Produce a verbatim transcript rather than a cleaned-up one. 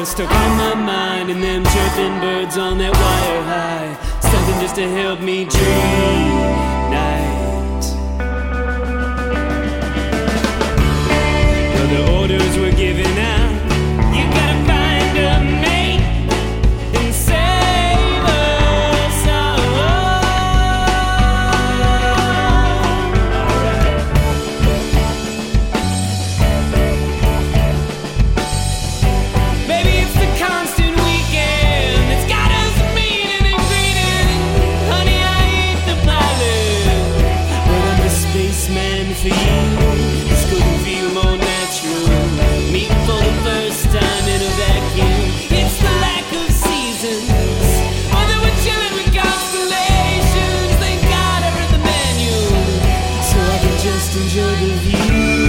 stuck on my mind, and them chirping birds on that wire high, something just to help me dream night. Well, the orders were given out, you gotta find a mate and save us all. Maybe it's the constant weekend that's got us meaning and greening. Honey, I ain't the pilot, but I'm the spaceman for you. This couldn't feel more natural. Meeting for the first time in a vacuum. It's the lack of seasons, or that we're chilling with constellations. Thank God I read the manual, so I can just enjoy the view.